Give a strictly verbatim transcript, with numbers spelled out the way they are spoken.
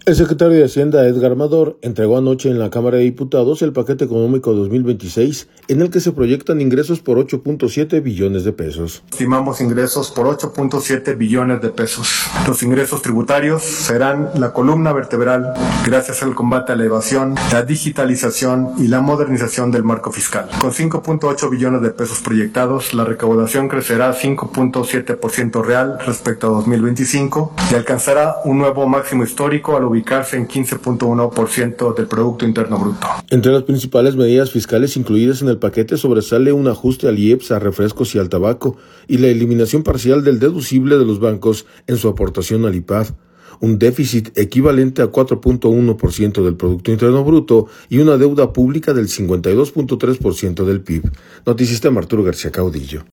El secretario de Hacienda, Edgar Amador, entregó anoche en la Cámara de Diputados el paquete económico dos mil veintiséis, en el que se proyectan ingresos por ocho punto siete billones de pesos. Estimamos ingresos por ocho punto siete billones de pesos. Los ingresos tributarios serán la columna vertebral gracias al combate a la evasión, la digitalización y la modernización del marco fiscal. Con cinco punto ocho billones de pesos proyectados, la recaudación crecerá cinco punto siete por ciento real respecto a dos mil veinticinco y alcanzará un nuevo máximo histórico al ubicarse en quince punto uno por ciento del Producto Interno Bruto. Entre las principales medidas fiscales incluidas en el paquete sobresale un ajuste al I E P S, a refrescos y al tabaco, y la eliminación parcial del deducible de los bancos en su aportación al I P A D, un déficit equivalente a cuatro punto uno por ciento del Producto Interno Bruto y una deuda pública del cincuenta y dos punto tres por ciento del P I B. Noticista Arturo García Caudillo.